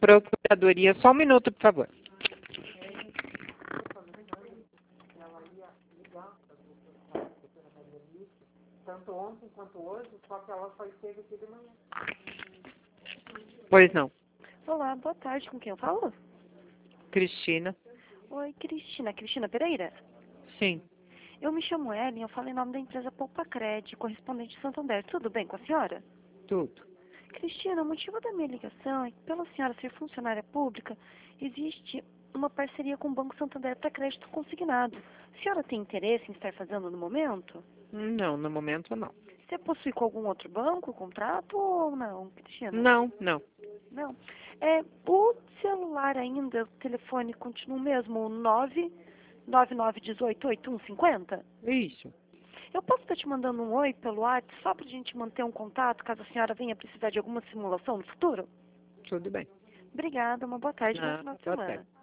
Procuradoria. Só um minuto, por favor. Tanto ontem quanto hoje, só que ela só esteve aqui de manhã. Pois não. Olá, boa tarde. Com quem eu falo? Cristina? Oi, Cristina. Cristina Pereira? Sim. Eu me chamo Ellen, eu falo em nome da empresa Poupacred, correspondente de Santander. Tudo bem com a senhora? Tudo. Cristina, o motivo da minha ligação é que, pela senhora ser funcionária pública, existe uma parceria com o Banco Santander para crédito consignado. A senhora tem interesse em estar fazendo no momento? Não, no momento não. Você possui com algum outro banco o contrato ou não, Cristina? Não, não. Não. O celular ainda, o telefone continua o mesmo, o 999188150? Isso. Eu posso estar te mandando um oi pelo WhatsApp só para a gente manter um contato caso a senhora venha precisar de alguma simulação no futuro? Tudo bem. Obrigada, uma boa tarde, bom final de Boa semana. tarde.